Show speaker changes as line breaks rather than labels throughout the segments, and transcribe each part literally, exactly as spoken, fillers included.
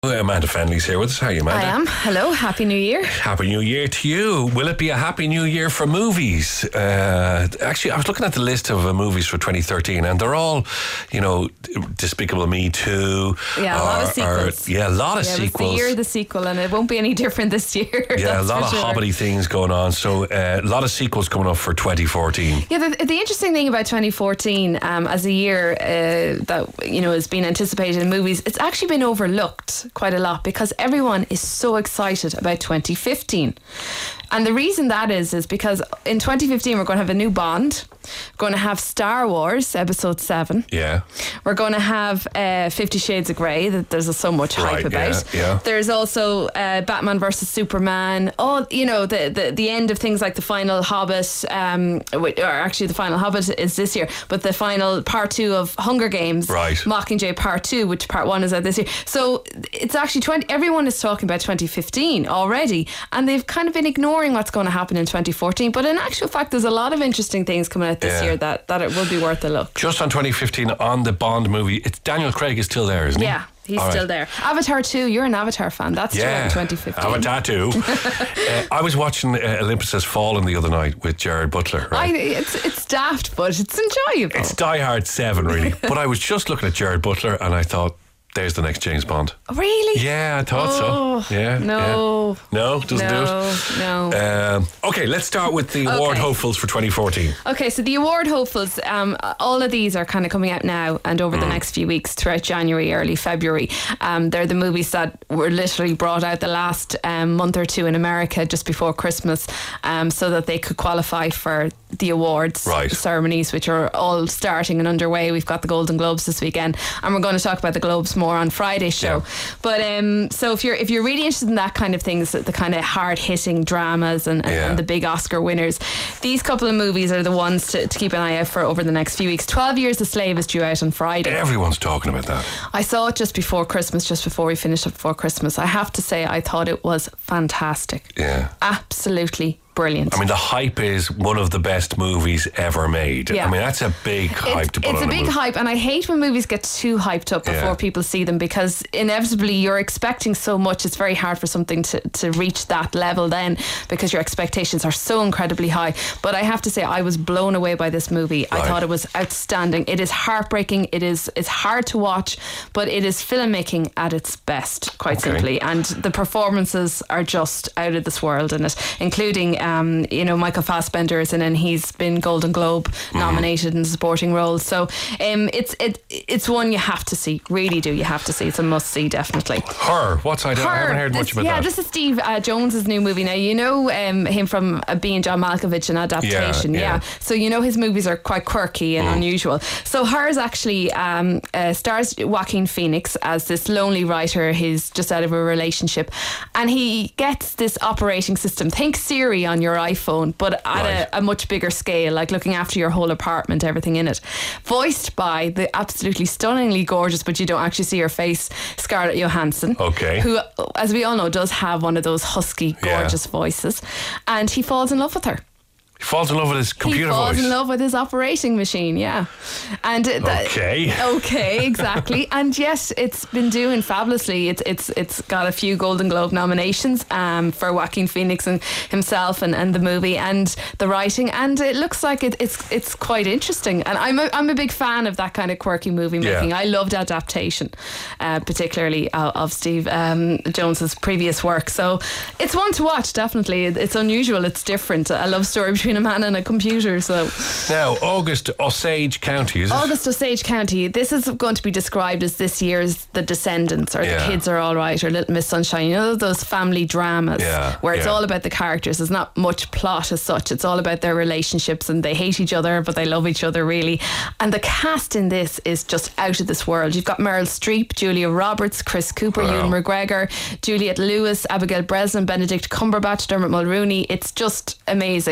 Amanda Fenley's here with us. How are you, Amanda?
I am. Hello. Happy New Year.
Happy New Year to you. Will it be a Happy New Year for movies? Uh, actually, I was looking at the list of uh, movies for twenty thirteen, and they're all, you know, Despicable Me two.
Yeah, a
or,
lot of sequels.
Or, yeah, a lot of
yeah,
sequels.
It's the year of the sequel, and it won't be any different this year.
Yeah, a lot of
sure.
hobbity things going on. So uh, a lot of sequels coming up for twenty fourteen.
Yeah, the, the interesting thing about twenty fourteen um, as a year uh, that, you know, has been anticipated in movies, it's actually been overlooked quite a lot because everyone is so excited about twenty fifteen. And the reason that is, is because in twenty fifteen we're going to have a new Bond. We're going to have Star Wars Episode seven.
Yeah.
We're going to have uh, Fifty Shades of Grey that there's so much hype
Right,
about.
yeah, yeah.
There's also uh, Batman versus Superman. Oh, you know, the, the, the end of things like the final Hobbit, um, or actually the final Hobbit is this year, but the final part two of Hunger Games,
Right.
Mockingjay part two, which part one is out this year. So it's actually twenty. Everyone is talking about twenty fifteen already, and they've kind of been ignoring what's going to happen in twenty fourteen. But in actual fact, there's a lot of interesting things coming out this
Yeah.
year that, that it will be worth a look.
Just on twenty fifteen, on the Bond movie, it's Daniel Craig is still there, isn't he?
Yeah, he's
All
still
right.
there. Avatar two, you're an Avatar fan. That's
Yeah,
still in twenty fifteen.
Avatar two. uh, I was watching uh, Olympus Has Fallen the other night with Jared Butler. Right?
I, it's it's daft, but it's enjoyable.
It's Die Hard seven, really. But I was just looking at Jared Butler and I thought, there's the next James Bond.
Really?
Yeah, I thought
Oh,
so. Yeah.
no.
Yeah. No, doesn't
no,
do it.
No.
Um, okay, let's start with the award
Okay.
hopefuls for twenty fourteen.
Okay, so the award hopefuls, um, all of these are kind of coming out now and over the next few weeks throughout January, early February. Um, they're the movies that were literally brought out the last um, month or two in America just before Christmas, um, so that they could qualify for the awards
Right.
ceremonies, which are all starting and underway. We've got the Golden Globes this weekend, and we're going to talk about the Globes more on Friday's show.
Yeah.
But um, so if you're if you're really interested in that kind of things, the kind of hard hitting dramas and, and,
Yeah.
and the big Oscar winners, these couple of movies are the ones to, to keep an eye out for over the next few weeks. twelve Years a Slave is due out on Friday.
Everyone's talking about that.
I saw it just before Christmas, just before we finished up before Christmas. I have to say, I thought it was fantastic.
Yeah.
Absolutely brilliant.
I mean, the hype is one of the best movies ever made.
Yeah.
I mean, that's a big hype
it's,
to put
it's
on
a
a
big
movie.
hype, and I hate when movies get too hyped up before
Yeah.
people see them, because inevitably you're expecting so much. It's very hard for something to, to reach that level then, because your expectations are so incredibly high. But I have to say, I was blown away by this movie. I
Right.
thought it was outstanding. It is heartbreaking. It is it's hard to watch, but it is filmmaking at its best, quite
Okay.
simply. And the performances are just out of this world in it, including um, you know, Michael Fassbender is in it, and he's been Golden Globe nominated in supporting roles. So um, it's it it's one you have to see. Really do you have to see. It's a must see, definitely.
Her. What's I, don't, I haven't
Her,
heard much
this-
about
yeah,
that.
this is Steve uh, Jones's new movie. Now, you know um, him from uh, being John Malkovich in Adaptation.
Yeah,
Yeah,
yeah.
So you know his movies are quite quirky and unusual. So hers actually um, uh, stars Joaquin Phoenix as this lonely writer. He's just out of a relationship, and he gets this operating system. Think Siri on your iPhone, but at
Right.
a, a much bigger scale, like looking after your whole apartment, everything in it. Voiced by the absolutely stunningly gorgeous, but you don't actually see her face, Scarlett Johansson.
Okay.
Who, as we all know, does have one of those husky,
Yeah.
gorgeous voices. And he falls in love with her.
He falls in love with his computer
he falls
voice.
in love with his operating machine, yeah. And uh, that-
Okay.
okay, exactly. And yes, it's been doing fabulously. It's it's it's got a few Golden Globe nominations um, for Joaquin Phoenix and himself and, and the movie and the writing, and it looks like it, it's it's quite interesting. And I'm a, I'm a big fan of that kind of quirky movie making.
Yeah.
I loved Adaptation, uh, particularly uh, of Steve um, Jones's previous work. So it's one to watch, definitely. It- It's unusual. It's different. A love story between a man and a computer. So
Now, August Osage County, is it?
August Osage County, this is going to be described as this year's The Descendants, or
Yeah.
The Kids Are All Right, or Little Miss Sunshine. You know, those family dramas
Yeah,
where it's
yeah.
all about the characters. There's not much plot as such. It's all about their relationships, and they hate each other, but they love each other, really. And the cast in this is just out of this world. You've got Meryl Streep, Julia Roberts, Chris Cooper,
Wow.
Ewan McGregor, Juliette Lewis, Abigail Breslin, Benedict Cumberbatch, Dermot Mulroney. It's just amazing.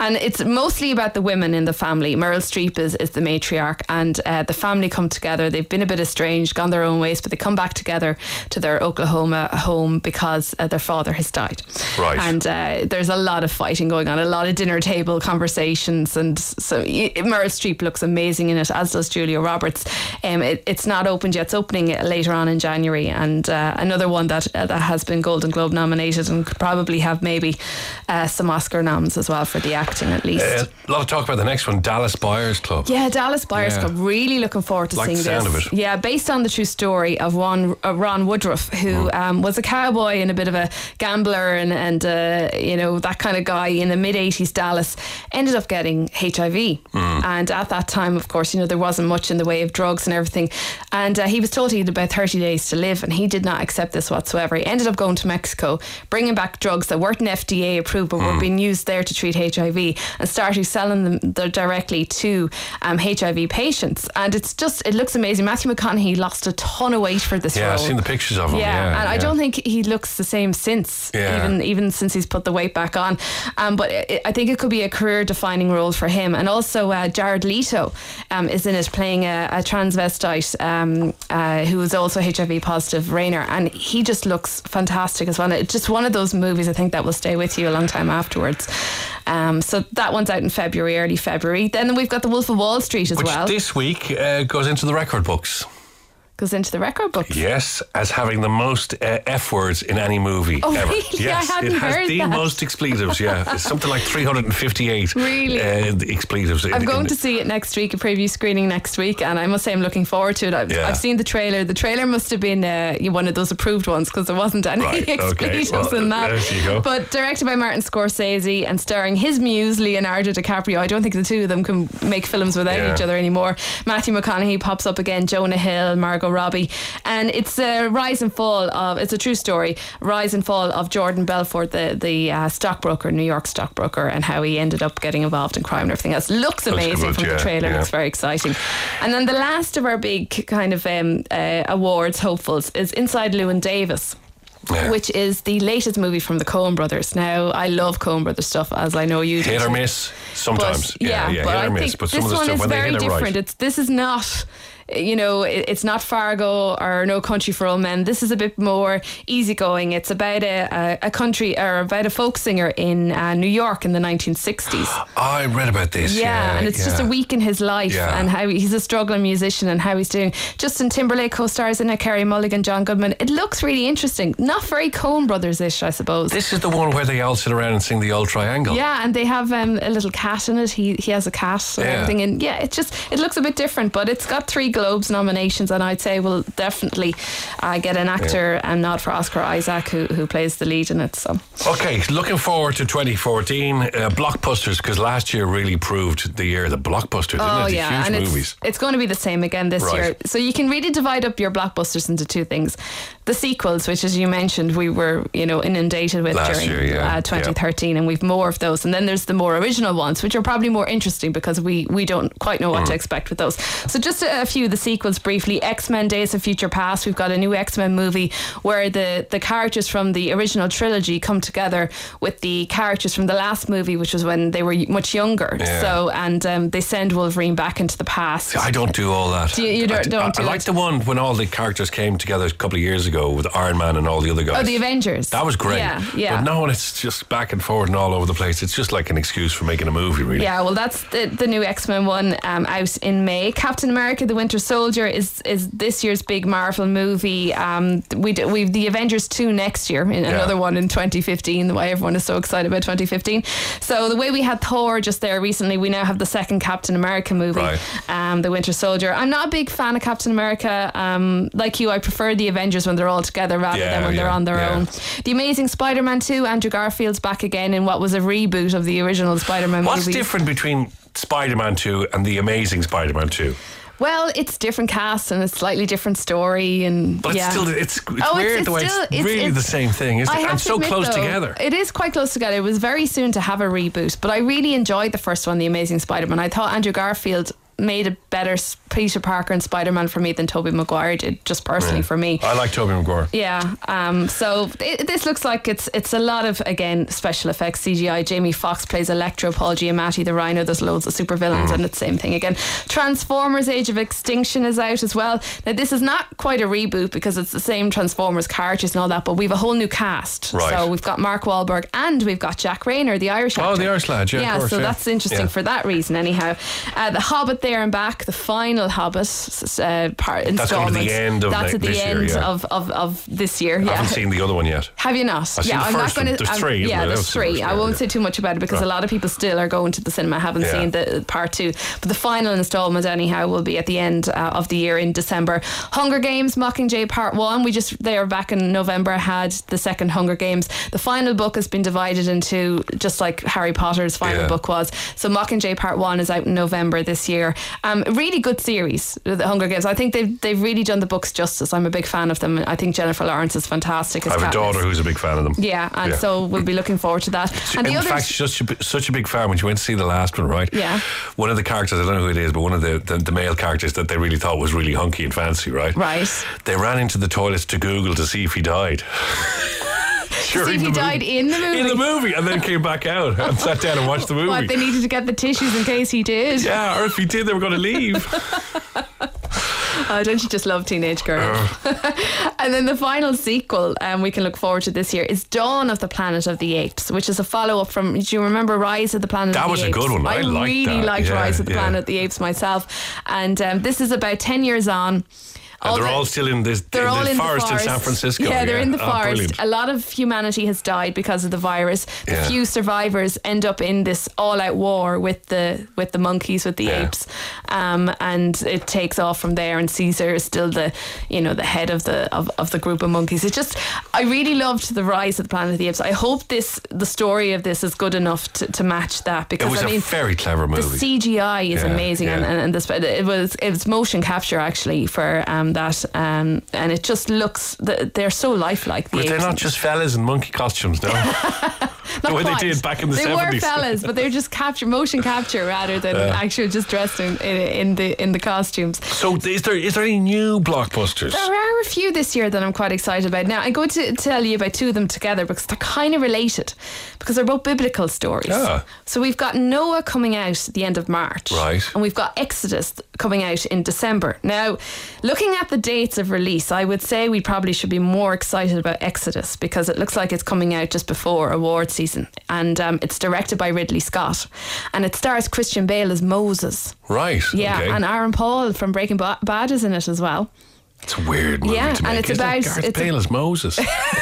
And it's mostly about the women in the family. Meryl Streep is, is the matriarch, and uh, the family come together. They've been a bit estranged, gone their own ways, but they come back together to their Oklahoma home because uh, their father has died.
Right.
And uh, there's a lot of fighting going on, a lot of dinner table conversations, and so it, Meryl Streep looks amazing in it, as does Julia Roberts. Um, it, it's not opened yet. It's opening later on in January, and uh, another one that uh, that has been Golden Globe nominated and could probably have maybe uh, some Oscar noms as well for the acting at least.
Uh, a lot of talk about the next one, Dallas Buyers Club.
Yeah, Dallas Buyers
Yeah.
Club. Really looking forward to
Like
seeing
the sound
this.
of it.
Yeah, based on the true story of Ron, uh, Ron Woodruff, who
Mm.
um, was a cowboy and a bit of a gambler and, and uh, you know, that kind of guy in the mid eighties Dallas, ended up getting H I V.
Mm.
And at that time, of course, you know, there wasn't much in the way of drugs and everything. And uh, he was told he had about thirty days to live, and he did not accept this whatsoever. He ended up going to Mexico, bringing back drugs that weren't F D A approved but were being used there to treat H I V, and started selling them there directly to um, H I V patients. And it's just, it looks amazing. Matthew McConaughey lost a ton of weight for this
Yeah,
role.
I've seen the pictures of him.
Yeah,
Yeah,
and I
yeah.
don't think he looks the same since,
Yeah.
even even since he's put the weight back on. Um, but it, I think it could be a career-defining role for him. And also uh, Jared Leto um, is in it, playing a, a transvestite um, uh, who is also H I V positive, Rainer, and he just looks fantastic as well. It's just one of those movies I think that will stay with you a long time afterwards. Um, so that one's out in February, early February. Then we've got The Wolf of Wall Street as
Which
well.
this week uh, goes into the record books.
Goes into the record books.
Yes, as having the most uh, F words in any movie
Oh,
ever.
really?
Yes,
I hadn't
it has
heard
the
that.
most expletives. Yeah, it's something like three hundred fifty-eight.
Really?
Uh, expletives.
I'm
in,
going
in,
to see it next week, a preview screening next week, and I must say I'm looking forward to it. I've,
Yeah.
I've seen the trailer. The trailer must have been uh, one of those approved ones because there wasn't any
Right, okay.
expletives
Well,
in that.
there you go.
But directed by Martin Scorsese and starring his muse Leonardo DiCaprio. I don't think the two of them can make films without
Yeah.
each other anymore. Matthew McConaughey pops up again, Jonah Hill, Margot Robbie, and it's a rise and fall of, it's a true story, rise and fall of Jordan Belfort, the the uh, stockbroker, New York stockbroker, and how he ended up getting involved in crime and everything else. Looks amazing
good,
from
yeah,
the trailer.
yeah.
Looks very exciting. And then the last of our big kind of um, uh, awards hopefuls is Inside Llewyn Davis.
Yeah.
Which is the latest movie from the Coen brothers. Now, I love Coen brothers stuff, as I know you do.
Hit or
too.
miss sometimes.
But,
yeah, yeah,
but
hit
I
or miss.
think
But some
this
of the
one
stuff
is
when they
very
hit it
different.
right.
It's this is not, you know, it, it's not Fargo or No Country for Old Men. This is a bit more easygoing. It's about a, a, a country or about a folk singer in uh, New York in the nineteen sixties.
I read about this.
Yeah,
Yeah,
and it's
yeah.
just a week in his life
Yeah.
and how he- he's a struggling musician and how he's doing. Justin Timberlake co-stars in it, Kerry Mulligan, John Goodman. It looks really interesting. Not very Coen brothers-ish, I suppose.
This is the one where they all sit around and sing the old triangle.
Yeah, and they have um, a little cat in it. He he has a cat and
Yeah.
everything. And yeah, it just it looks a bit different, but it's got three Globes nominations, and I'd say will definitely uh, get an actor and nod for Oscar Isaac, who who plays the lead in it. So
Okay, looking forward to twenty fourteen uh, blockbusters, because last year really proved the year the blockbusters, didn't
oh
it? The
yeah,
huge
and
movies.
it's it's going to be the same again this
Right.
year. So you can really divide up your blockbusters into two things: the sequels, which, as you mentioned, we were you know inundated with
Last
during
year, yeah,
uh, twenty thirteen, and we've more of those. And then there's the more original ones, which are probably more interesting because we we don't quite know what
Mm.
to expect with those. So just a, a few of the sequels briefly: X-Men: Days of Future Past. We've got a new X-Men movie where the the characters from the original trilogy come together with the characters from the last movie, which was when they were much younger.
Yeah.
So and um, they send Wolverine back into the past.
I don't do all that.
Do you- you don't-
I,
don't
I,
do
I like
it?
the one when all the characters came together a couple of years ago with Iron Man and all the other guys.
Oh, the Avengers.
That was great.
Yeah, yeah.
But no, when it's just back and forward and all over the place, it's just like an excuse for making a movie, really.
Yeah, well, that's the, the new X-Men one um, out in May. Captain America: The Winter Soldier is is this year's big Marvel movie. Um, we d- we've the Avengers two next year, in another one in twenty fifteen. Why everyone is so excited about twenty fifteen. So the way we had Thor just there recently, we now have the second Captain America movie,
Right.
um, The Winter Soldier. I'm not a big fan of Captain America. Um, like you, I prefer the Avengers when they're all together rather
Yeah,
than when they're
yeah,
on their
yeah.
own. The Amazing Spider-Man two, Andrew Garfield's back again in what was a reboot of the original Spider-Man
What's
movies.
different between Spider-Man two and the Amazing Spider-Man two?
Well, it's different cast and a slightly different story, and
But
yeah.
it's still it's, it's
Oh,
weird
it's- it's
the way
still-
it's,
it's-
really
it's-
the same thing, isn't
I
it?
have
And
to
so
admit,
close
though,
together.
It is quite close together. It was very soon to have a reboot, but I really enjoyed the first one, The Amazing Spider-Man. I thought Andrew Garfield made a better S- Peter Parker and Spider-Man for me than Tobey Maguire did, just personally
Yeah.
for me.
I like Tobey Maguire.
Yeah, um, so it, this looks like it's it's a lot of, again, special effects, C G I. Jamie Foxx plays Electro, Paul Giamatti the Rhino. There's loads of supervillains, mm. and it's the same thing again. Transformers Age of Extinction is out as well. Now, this is not quite a reboot because it's the same Transformers characters and all that, but we've a whole new cast.
Right.
So we've got Mark Wahlberg and we've got Jack Rayner, the Irish actor.
Oh, the Irish lad, yeah,
yeah
of course,
so
yeah.
that's interesting
Yeah.
for that reason anyhow. Uh, the Hobbit there and back, the final Hobbit uh, part
That's going to
installment.
the end of
That's
ne-
at the
this year,
end
yeah.
of, of, of this year.
I
Yeah.
haven't seen the other one yet.
Have you not?
I've
yeah,
seen the
I'm
first
not going
one.
to.
There's three, isn't
Yeah,
there? That
there's
was the
three.
first
I
one,
won't
yeah.
say too much about it because
Right.
a lot of people still are going to the cinema. Haven't
Yeah.
seen the part two, but the final installment anyhow will be at the end uh, of the year in December. Hunger Games Mockingjay Part One. We just they were back in November. Had the second Hunger Games. The final book has been divided into just like Harry Potter's final
Yeah.
book was. So Mockingjay Part One is out in November this year. Um, really good series, the Hunger Games. I think they've they've really done the books justice. I'm a big fan of them. I think Jennifer Lawrence is fantastic. As
I have a
Katniss.
daughter who's a big fan of them.
Yeah, and
Yeah.
so we'll be looking forward to that. And
In
the others,
fact, she's such a, bi- such a big fan. When she went to see the last one, right?
Yeah.
One of the characters, I don't know who it is, but one of the, the, the male characters that they really thought was really hunky and fancy, right?
right?
They ran into the toilets to Google to see if he died.
See if he died in the movie.
In the movie, and then came back out and sat down and watched the movie.
What, they needed to get the tissues in case he did.
Yeah, or if he did, they were going to leave.
Oh, don't you just love teenage girls?
Uh.
And then the final sequel um, we can look forward to this year is Dawn of the Planet of the Apes, which is a follow-up from, do you remember Rise of the Planet
That
of the
was a
Apes?
good one. I liked
really
that.
liked
Yeah,
Rise of the
yeah.
Planet of the Apes myself. And um, this is about ten years on.
And they're
the-
all still in this
They're
in
all
the
in
forest
the forest
in San Francisco.
Yeah, they're in the
Oh,
forest.
brilliant.
A lot of humanity has died because of the virus. The
Yeah.
few survivors end up in this all-out war with the with the monkeys, with the
Yeah.
apes, um, and it takes off from there. And Caesar is still the you know the head of the of, of the group of monkeys. It's just I really loved the Rise of the Planet of the Apes. I hope this the story of this is good enough to, to match that because
It was
I
a
mean
very clever
the
movie.
C G I is
Yeah,
amazing,
yeah.
and, and, and the, sp- it was it was motion capture actually for um, that, um, and it just looks th- they're so lifelike. The
But they're
apes.
not just fellas in monkey costumes, no.
Not
the way
quite.
they did back in the
they
seventies.
were fellas, but they're just capture motion capture rather than
Yeah.
actually just dressed in, in in the in the costumes.
So is there is there any new blockbusters?
There are a few this year that I'm quite excited about. Now, I'm going to tell you about two of them together because they're kind of related because they're both biblical stories.
Ah.
So we've got Noah coming out at the end of March.
Right.
And we've got Exodus coming out in December. Now, looking at the dates of release, I would say we probably should be more excited about Exodus because it looks like it's coming out just before award season. And um, it's directed by Ridley Scott. And it stars Christian Bale as Moses.
Right.
Yeah,
okay.
and Aaron Paul from Breaking Ba- Bad is in it as well.
It's a weird movie
Yeah,
to make.
and it's
Isn't it?
about-
Gareth
it's a-
Bale as Moses.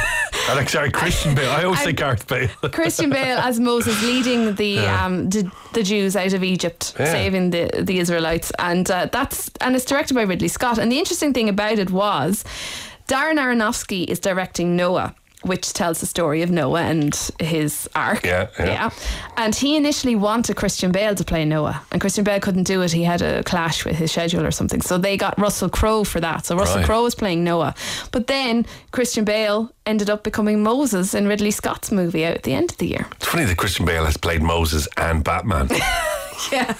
I like, sorry, Christian Bale. I always say
And-
Gareth Bale.
Christian Bale as Moses leading the
Yeah.
um, the, the Jews out of Egypt,
Yeah.
saving the the Israelites, and uh, that's and it's directed by Ridley Scott. And the interesting thing about it was Darren Aronofsky is directing Noah, which tells the story of Noah and his ark.
Yeah, yeah.
And he initially wanted Christian Bale to play Noah, and Christian Bale couldn't do it. He had a clash with his schedule or something. So they got Russell Crowe for that. So Russell
Right.
Crowe was playing Noah. But then Christian Bale ended up becoming Moses in Ridley Scott's movie out at the end of the year.
It's funny that Christian Bale has played Moses and Batman,
Yeah.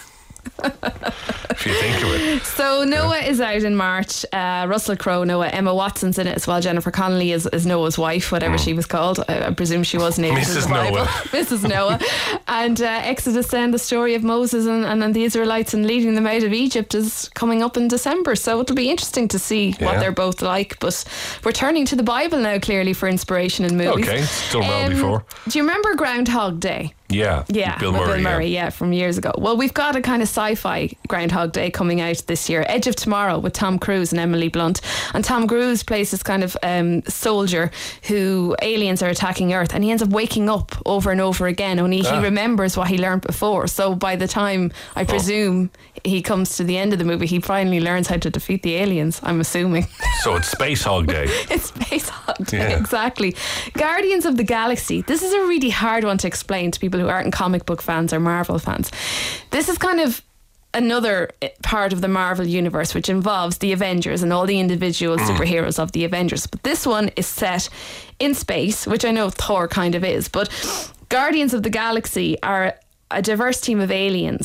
if you think of it.
So Noah is out in March. Uh, Russell Crowe, Noah, Emma Watson's in it as well. Jennifer Connelly is, is Noah's wife, whatever she was called. I, I presume she was named
Missus
in the Bible.
Noah.
Missus Noah. And uh, Exodus, then the story of Moses and, and, and the Israelites and leading them out of Egypt is coming up in December. So it'll be interesting to see what
Yeah.
they're both like. But we're turning to the Bible now, clearly, for inspiration in movies.
Okay, it's done well
Um,
before.
Do you remember Groundhog Day?
Yeah.
Yeah,
Bill
with
Murray.
Bill Murray,
yeah.
yeah, from years ago. Well, we've got a kind of sci-fi Groundhog Day coming out this year, Edge of Tomorrow, with Tom Cruise and Emily Blunt. And Tom Cruise plays this kind of um, soldier who aliens are attacking Earth, and he ends up waking up over and over again. Only
Ah.
he remembers what he learned before. So by the time I presume he comes to the end of the movie, he finally learns how to defeat the aliens. I'm assuming.
So it's Space Hog Day.
It's Space Hog Day,
Yeah.
exactly. Guardians of the Galaxy. This is a really hard one to explain to people who aren't comic book fans or Marvel fans. This is kind of another part of the Marvel universe which involves the Avengers and all the individual superheroes of the Avengers. But this one is set in space, which I know Thor kind of is. But Guardians of the Galaxy are a diverse team of aliens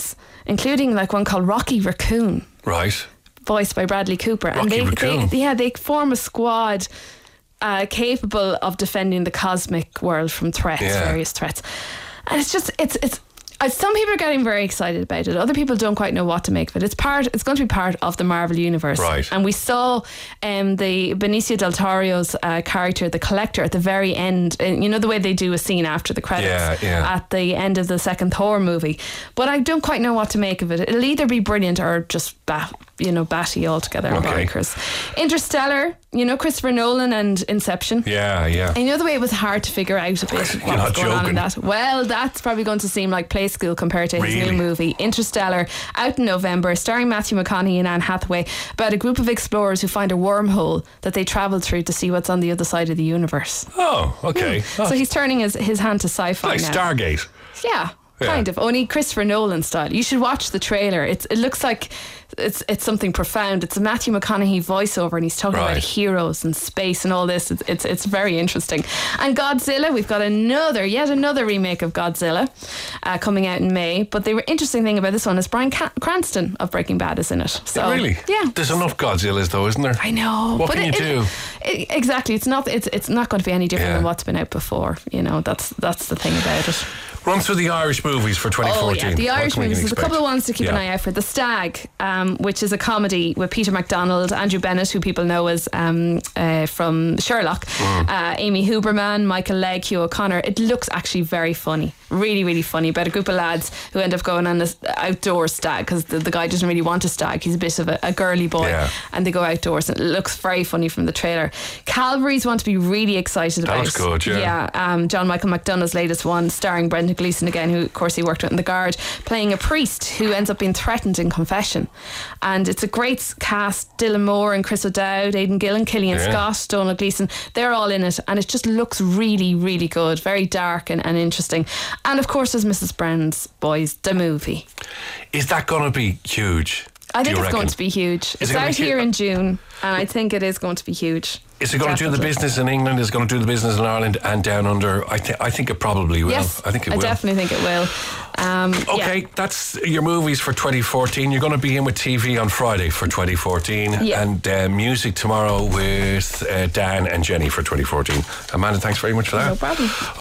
including like one called Rocky Raccoon,
Right.
voiced by Bradley Cooper.
Rocky
and they,
Raccoon.
they, yeah, they form a squad uh, capable of defending the cosmic world from threats,
Yeah.
various threats. And it's just, it's, it's, uh, some people are getting very excited about it. Other people don't quite know what to make of it. It's part. It's going to be part of the Marvel universe.
Right.
And we saw um, the Benicio del Toro's uh, character, the Collector, at the very end. And you know the way they do a scene after the credits
Yeah, yeah.
at the end of the second Thor movie. But I don't quite know what to make of it. It'll either be brilliant or just bat, you know, batty altogether.
Okay.
Bonkers. Interstellar. You know, Christopher Nolan and Inception.
Yeah, yeah.
And you know the way it was hard to figure out a bit what
You're not
was going on
joking.
in that? Well, that's probably going to seem like play school compared to his
Really?
new movie, Interstellar, out in November, starring Matthew McConaughey and Anne Hathaway, about a group of explorers who find a wormhole that they travel through to see what's on the other side of the universe.
Oh, okay. Oh,
So he's turning his, his hand to sci-fi
like
now.
Stargate.
Yeah, kind
Yeah.
of. Only Christopher Nolan style. You should watch the trailer. It's it looks like it's it's something profound. It's a Matthew McConaughey voiceover, and he's talking
Right.
about heroes and space and all this. It's, it's it's very interesting. And Godzilla, we've got another, yet another remake of Godzilla uh, coming out in May. But the interesting thing about this one is Bryan Ca- Cranston of Breaking Bad is in it. So
Really?
yeah.
There's enough Godzillas, though, isn't there?
I know.
What
but
can
it,
you do?
It, it, exactly. It's not. It's it's not going to be any different
Yeah.
than what's been out before. You know. That's that's the thing about it.
Run through the Irish movies for twenty fourteen.
Oh, yeah. The
What
Irish
can we
movies. There's a
expect?
couple of ones to keep an
Yeah.
eye out for. The Stag, um, which is a comedy with Peter MacDonald, Andrew Bennett, who people know as um, uh, from Sherlock,
Mm.
uh, Amy Huberman, Michael Legg, Hugh O'Connor. It looks actually very funny. Really, really funny. About a group of lads who end up going on this outdoor stag because the, the guy doesn't really want a stag. He's a bit of a, a girly boy.
Yeah.
And they go outdoors. And it looks very funny from the trailer. Calvary's one to be really excited
That
about.
looks good, yeah.
Yeah. Um, John Michael McDonough's latest one, starring Brendan Gleeson again, who of course he worked with in The Guard, playing a priest who ends up being threatened in confession. And it's a great cast: Dylan Moore and Chris O'Dowd, Aidan Gillen, Killian
Yeah.
Scott, Donald Gleeson. They're all in it, and it just looks really, really good. Very dark and, and interesting. And of course, there's Missus Brown's Boys, the movie.
Is that going to be huge?
I
do
think
you
it's
reckon?
going to be huge.
Is
It's
it gonna
out
be
here
hu-
in June, and I think it is going to be huge.
Is it going to do the
Definitely.
business in England? Is it going to do the business in Ireland and down under? I, th- I think it probably will.
Yes,
I think it
I
will.
definitely think it will. Um,
Okay,
yeah.
that's your movies for twenty fourteen. You're going to be in with T V on Friday for twenty fourteen,
Yeah.
and uh, music tomorrow with uh, Dan and Jenny for twenty fourteen. Amanda, thanks very much for that.
No problem.